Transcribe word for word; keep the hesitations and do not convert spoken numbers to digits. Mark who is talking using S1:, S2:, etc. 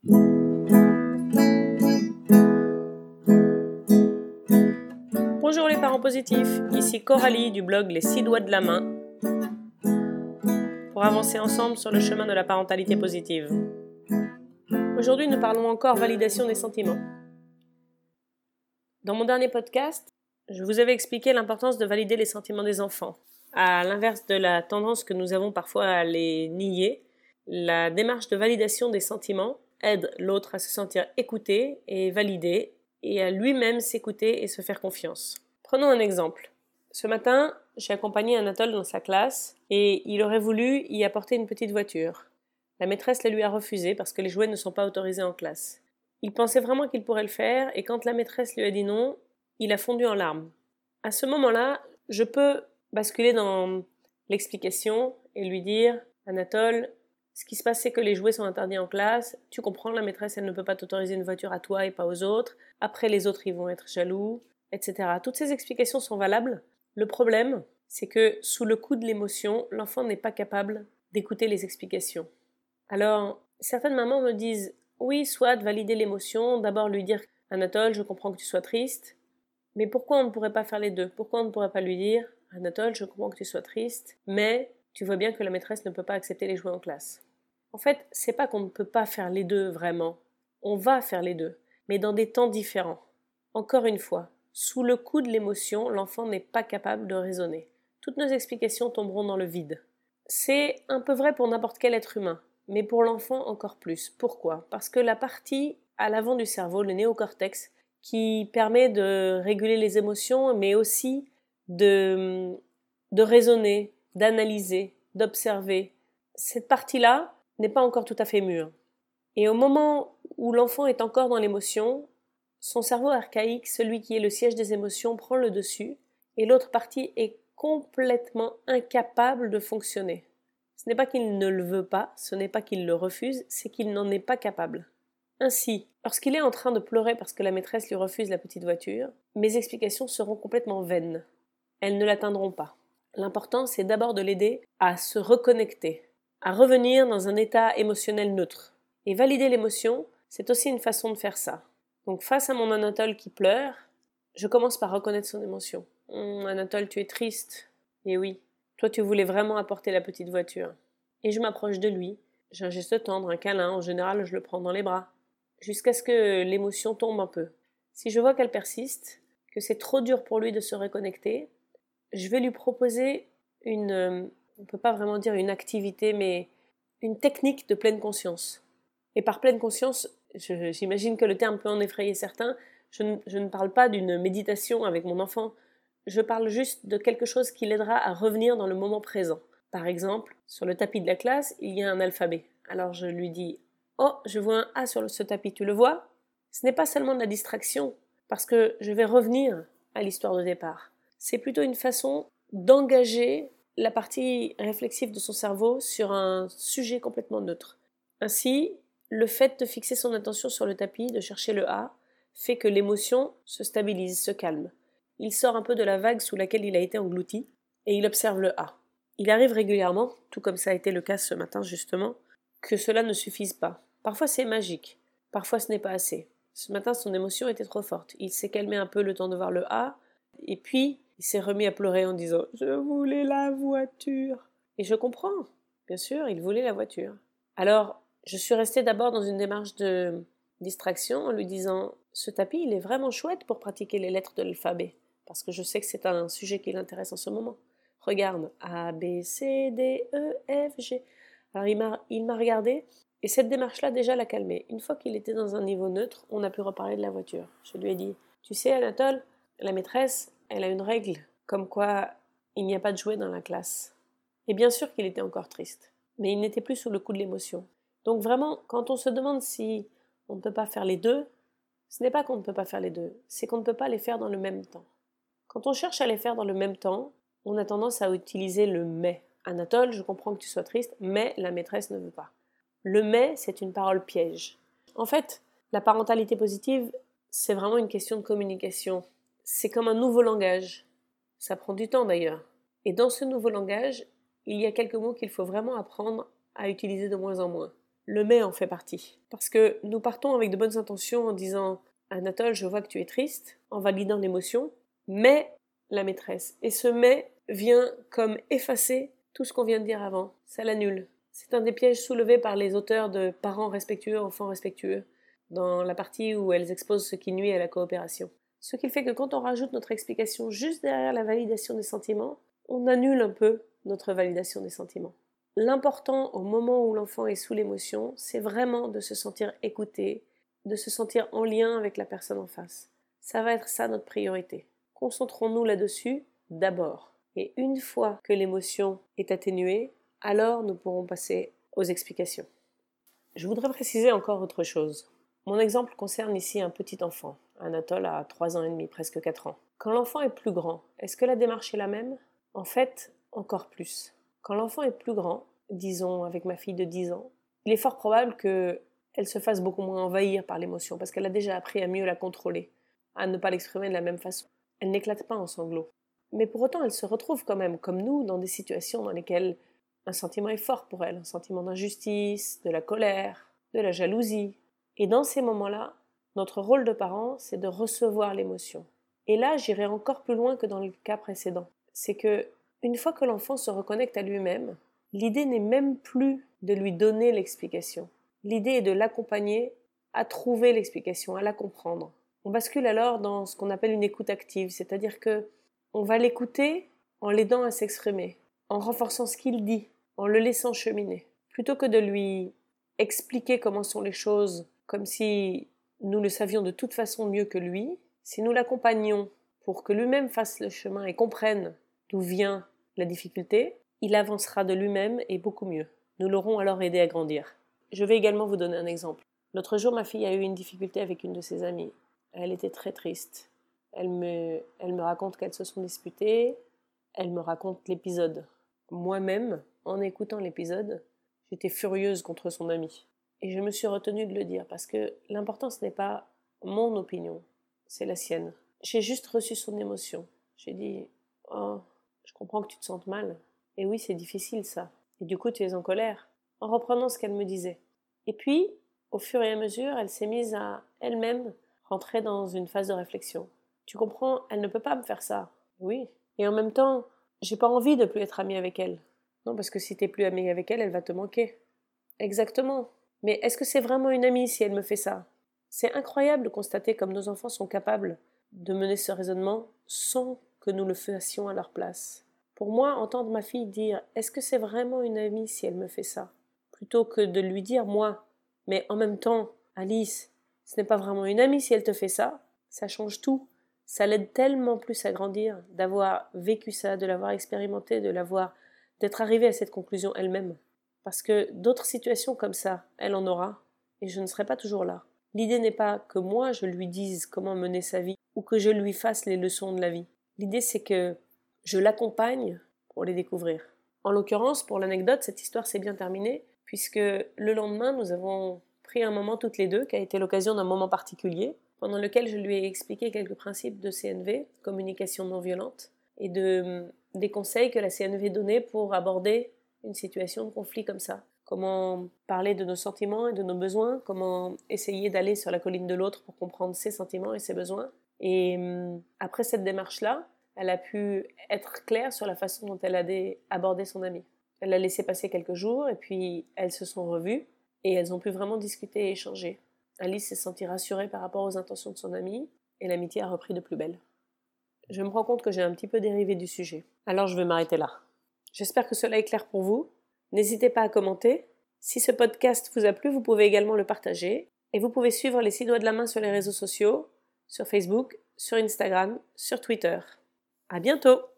S1: Bonjour les parents positifs, ici Coralie du blog Les six doigts de la main pour avancer ensemble sur le chemin de la parentalité positive. Aujourd'hui, nous parlons encore validation des sentiments. Dans mon dernier podcast, je vous avais expliqué l'importance de valider les sentiments des enfants. À l'inverse de la tendance que nous avons parfois à les nier, la démarche de validation des sentiments aide l'autre à se sentir écouté et validé et à lui-même s'écouter et se faire confiance. Prenons un exemple. Ce matin, j'ai accompagné Anatole dans sa classe et il aurait voulu y apporter une petite voiture. La maîtresse la lui a refusé parce que les jouets ne sont pas autorisés en classe. Il pensait vraiment qu'il pourrait le faire et quand la maîtresse lui a dit non, il a fondu en larmes. À ce moment-là, je peux basculer dans l'explication et lui dire « Anatole, ce qui se passe, c'est que les jouets sont interdits en classe. Tu comprends, la maîtresse, elle ne peut pas t'autoriser une voiture à toi et pas aux autres. Après, les autres, ils vont être jaloux, et cetera » Toutes ces explications sont valables. Le problème, c'est que sous le coup de l'émotion, l'enfant n'est pas capable d'écouter les explications. Alors, certaines mamans me disent « Oui, soit valider l'émotion, d'abord lui dire « Anatole, je comprends que tu sois triste. » Mais pourquoi on ne pourrait pas faire les deux ? Pourquoi on ne pourrait pas lui dire « Anatole, je comprends que tu sois triste, mais tu vois bien que la maîtresse ne peut pas accepter les jouets en classe. » En fait, c'est pas qu'on ne peut pas faire les deux vraiment. On va faire les deux, mais dans des temps différents. Encore une fois, sous le coup de l'émotion, l'enfant n'est pas capable de raisonner. Toutes nos explications tomberont dans le vide. C'est un peu vrai pour n'importe quel être humain, mais pour l'enfant encore plus. Pourquoi ? Parce que la partie à l'avant du cerveau, le néocortex, qui permet de réguler les émotions, mais aussi de, de raisonner, d'analyser, d'observer. Cette partie-là n'est pas encore tout à fait mûre. Et au moment où l'enfant est encore dans l'émotion, son cerveau archaïque, celui qui est le siège des émotions, prend le dessus, et l'autre partie est complètement incapable de fonctionner. Ce n'est pas qu'il ne le veut pas, ce n'est pas qu'il le refuse, c'est qu'il n'en est pas capable. Ainsi, lorsqu'il est en train de pleurer parce que la maîtresse lui refuse la petite voiture, mes explications seront complètement vaines. Elles ne l'atteindront pas. L'important, c'est d'abord de l'aider à se reconnecter, à revenir dans un état émotionnel neutre. Et valider l'émotion, c'est aussi une façon de faire ça. Donc face à mon Anatole qui pleure, je commence par reconnaître son émotion. Hum, Anatole, tu es triste. Et oui, toi tu voulais vraiment apporter la petite voiture. Et je m'approche de lui, j'ai un geste tendre, un câlin, en général je le prends dans les bras, jusqu'à ce que l'émotion tombe un peu. Si je vois qu'elle persiste, que c'est trop dur pour lui de se reconnecter, je vais lui proposer une, euh, on ne peut pas vraiment dire une activité, mais une technique de pleine conscience. Et par pleine conscience, je, j'imagine que le terme peut en effrayer certains, je ne, je ne parle pas d'une méditation avec mon enfant, je parle juste de quelque chose qui l'aidera à revenir dans le moment présent. Par exemple, sur le tapis de la classe, il y a un alphabet. Alors je lui dis « Oh, je vois un A sur ce tapis, tu le vois ?» Ce n'est pas seulement de la distraction, parce que je vais revenir à l'histoire de départ. C'est plutôt une façon d'engager la partie réflexive de son cerveau sur un sujet complètement neutre. Ainsi, le fait de fixer son attention sur le tapis, de chercher le A, fait que l'émotion se stabilise, se calme. Il sort un peu de la vague sous laquelle il a été englouti et il observe le A. Il arrive régulièrement, tout comme ça a été le cas ce matin justement, que cela ne suffise pas. Parfois c'est magique, parfois ce n'est pas assez. Ce matin son émotion était trop forte. Il s'est calmé un peu le temps de voir le A et puis il s'est remis à pleurer en disant « Je voulais la voiture !» Et je comprends, bien sûr, il voulait la voiture. Alors, je suis restée d'abord dans une démarche de distraction en lui disant « Ce tapis, il est vraiment chouette pour pratiquer les lettres de l'alphabet, parce que je sais que c'est un sujet qui l'intéresse en ce moment. Regarde, A, B, C, D, E, F, G. » Alors il m'a, il m'a regardé, et cette démarche-là déjà l'a calmé. Une fois qu'il était dans un niveau neutre, on a pu reparler de la voiture. Je lui ai dit « Tu sais, Anatole, la maîtresse, elle a une règle, comme quoi il n'y a pas de jouets dans la classe. » Et bien sûr qu'il était encore triste, mais il n'était plus sous le coup de l'émotion. Donc vraiment, quand on se demande si on ne peut pas faire les deux, ce n'est pas qu'on ne peut pas faire les deux, c'est qu'on ne peut pas les faire dans le même temps. Quand on cherche à les faire dans le même temps, on a tendance à utiliser le « mais ». Anatole, je comprends que tu sois triste, mais la maîtresse ne veut pas. Le « mais », c'est une parole piège. En fait, la parentalité positive, c'est vraiment une question de communication. C'est comme un nouveau langage. Ça prend du temps d'ailleurs. Et dans ce nouveau langage, il y a quelques mots qu'il faut vraiment apprendre à utiliser de moins en moins. Le mais en fait partie. Parce que nous partons avec de bonnes intentions en disant « Anatole, je vois que tu es triste », en validant l'émotion, mais la maîtresse. Et ce mais vient comme effacer tout ce qu'on vient de dire avant. Ça l'annule. C'est un des pièges soulevés par les auteurs de Parents respectueux, enfants respectueux, dans la partie où elles exposent ce qui nuit à la coopération. Ce qui fait que quand on rajoute notre explication juste derrière la validation des sentiments, on annule un peu notre validation des sentiments. L'important au moment où l'enfant est sous l'émotion, c'est vraiment de se sentir écouté, de se sentir en lien avec la personne en face. Ça va être ça notre priorité. Concentrons-nous là-dessus d'abord. Et une fois que l'émotion est atténuée, alors nous pourrons passer aux explications. Je voudrais préciser encore autre chose. Mon exemple concerne ici un petit enfant. Anatole a trois ans et demi, presque quatre ans. Quand l'enfant est plus grand, est-ce que la démarche est la même ? En fait, encore plus. Quand l'enfant est plus grand, disons avec ma fille de dix ans, il est fort probable qu'elle se fasse beaucoup moins envahir par l'émotion parce qu'elle a déjà appris à mieux la contrôler, à ne pas l'exprimer de la même façon. Elle n'éclate pas en sanglots. Mais pour autant, elle se retrouve quand même, comme nous, dans des situations dans lesquelles un sentiment est fort pour elle, un sentiment d'injustice, de la colère, de la jalousie. Et dans ces moments-là, notre rôle de parent, c'est de recevoir l'émotion. Et là, j'irai encore plus loin que dans le cas précédent. C'est que, une fois que l'enfant se reconnecte à lui-même, l'idée n'est même plus de lui donner l'explication. L'idée est de l'accompagner à trouver l'explication, à la comprendre. On bascule alors dans ce qu'on appelle une écoute active, c'est-à-dire que on va l'écouter en l'aidant à s'exprimer, en renforçant ce qu'il dit, en le laissant cheminer. Plutôt que de lui expliquer comment sont les choses, comme si nous le savions de toute façon mieux que lui, si nous l'accompagnons pour que lui-même fasse le chemin et comprenne d'où vient la difficulté, il avancera de lui-même et beaucoup mieux. Nous l'aurons alors aidé à grandir. Je vais également vous donner un exemple. L'autre jour, ma fille a eu une difficulté avec une de ses amies. Elle était très triste. Elle me, elle me raconte qu'elles se sont disputées. Elle me raconte l'épisode. Moi-même, en écoutant l'épisode, j'étais furieuse contre son amie. Et je me suis retenue de le dire parce que l'important, ce n'est pas mon opinion, c'est la sienne. J'ai juste reçu son émotion. J'ai dit « Oh, je comprends que tu te sentes mal. Et oui, c'est difficile ça. Et du coup, tu es en colère. » En reprenant ce qu'elle me disait. Et puis, au fur et à mesure, elle s'est mise à elle-même rentrer dans une phase de réflexion. Tu comprends, elle ne peut pas me faire ça. Oui. Et en même temps, j'ai pas envie de plus être amie avec elle. Non, parce que si t'es plus amie avec elle, elle va te manquer. Exactement. Mais est-ce que c'est vraiment une amie si elle me fait ça ? C'est incroyable de constater comme nos enfants sont capables de mener ce raisonnement sans que nous le fassions à leur place. Pour moi, entendre ma fille dire « Est-ce que c'est vraiment une amie si elle me fait ça ?» plutôt que de lui dire « Moi, mais en même temps, Alice, ce n'est pas vraiment une amie si elle te fait ça », ça change tout. Ça l'aide tellement plus à grandir, d'avoir vécu ça, de l'avoir expérimenté, de l'avoir, d'être arrivée à cette conclusion elle-même. Parce que d'autres situations comme ça, elle en aura, et je ne serai pas toujours là. L'idée n'est pas que moi je lui dise comment mener sa vie, ou que je lui fasse les leçons de la vie. L'idée c'est que je l'accompagne pour les découvrir. En l'occurrence, pour l'anecdote, cette histoire s'est bien terminée, puisque le lendemain, nous avons pris un moment toutes les deux, qui a été l'occasion d'un moment particulier, pendant lequel je lui ai expliqué quelques principes de C N V, communication non violente, et de, des conseils que la C N V donnait pour aborder une situation de conflit comme ça. Comment parler de nos sentiments et de nos besoins, comment essayer d'aller sur la colline de l'autre pour comprendre ses sentiments et ses besoins. Et après cette démarche-là, elle a pu être claire sur la façon dont elle a abordé son amie. Elle l'a laissé passer quelques jours et puis elles se sont revues et elles ont pu vraiment discuter et échanger. Alice s'est sentie rassurée par rapport aux intentions de son amie et l'amitié a repris de plus belle. Je me rends compte que j'ai un petit peu dérivé du sujet. Alors je vais m'arrêter là. J'espère que cela est clair pour vous. N'hésitez pas à commenter. Si ce podcast vous a plu, vous pouvez également le partager. Et vous pouvez suivre les six doigts de la main sur les réseaux sociaux, sur Facebook, sur Instagram, sur Twitter. À bientôt!